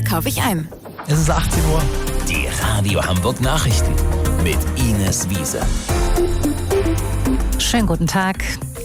kaufe ich ein. Es ist 18 Uhr. Die Radio Hamburg Nachrichten mit Ines Wiese. Schönen guten Tag.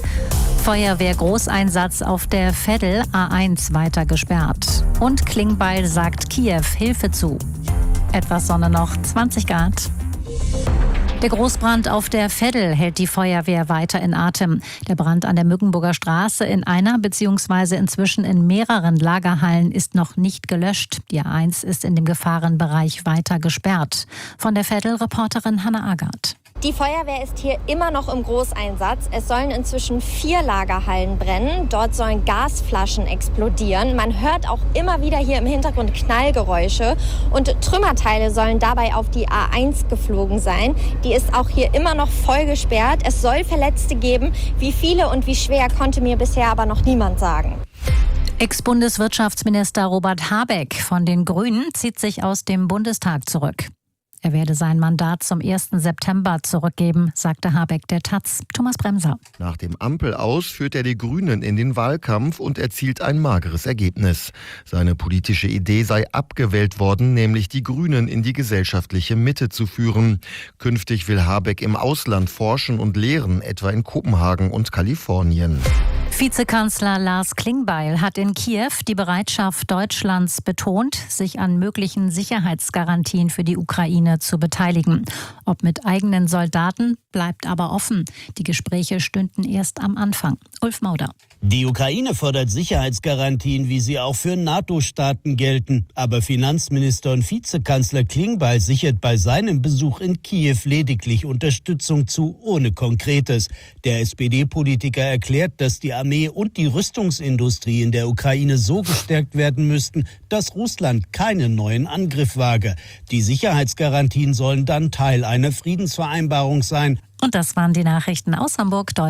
Feuerwehr-Großeinsatz auf der Veddel A1 weiter gesperrt. Und Klingbeil sagt Kiew Hilfe zu. Etwas Sonne noch, 20 Grad. Der Großbrand auf der Veddel hält die Feuerwehr weiter in Atem. Der Brand an der Mückenburger Straße in einer bzw. inzwischen in mehreren Lagerhallen ist noch nicht gelöscht. Die A1 ist in dem Gefahrenbereich weiter gesperrt. Von der Veddel-Reporterin Hanna Agard. Die Feuerwehr ist hier immer noch im Großeinsatz. Es sollen inzwischen 4 Lagerhallen brennen. Dort sollen Gasflaschen explodieren. Man hört auch immer wieder hier im Hintergrund Knallgeräusche. Und Trümmerteile sollen dabei auf die A1 geflogen sein. Die ist auch hier immer noch voll gesperrt. Es soll Verletzte geben. Wie viele und wie schwer, konnte mir bisher aber noch niemand sagen. Ex-Bundeswirtschaftsminister Robert Habeck von den Grünen zieht sich aus dem Bundestag zurück. Er werde sein Mandat zum 1. September zurückgeben, sagte Habeck der Taz. Thomas Bremser. Nach dem Ampel-Aus führt er die Grünen in den Wahlkampf und erzielt ein mageres Ergebnis. Seine politische Idee sei abgewählt worden, nämlich die Grünen in die gesellschaftliche Mitte zu führen. Künftig will Habeck im Ausland forschen und lehren, etwa in Kopenhagen und Kalifornien. Vizekanzler Lars Klingbeil hat in Kiew die Bereitschaft Deutschlands betont, sich an möglichen Sicherheitsgarantien für die Ukraine zu beteiligen. Ob mit eigenen Soldaten, bleibt aber offen. Die Gespräche stünden erst am Anfang. Ulf Mauder. Die Ukraine fordert Sicherheitsgarantien, wie sie auch für NATO-Staaten gelten. Aber Finanzminister und Vizekanzler Klingbeil sichert bei seinem Besuch in Kiew lediglich Unterstützung zu, ohne Konkretes. Der SPD-Politiker erklärt, dass die Armee und die Rüstungsindustrie in der Ukraine so gestärkt werden müssten, dass Russland keinen neuen Angriff wage. Die Sicherheitsgarantien sollen dann Teil einer Friedensvereinbarung sein. Und das waren die Nachrichten aus Hamburg.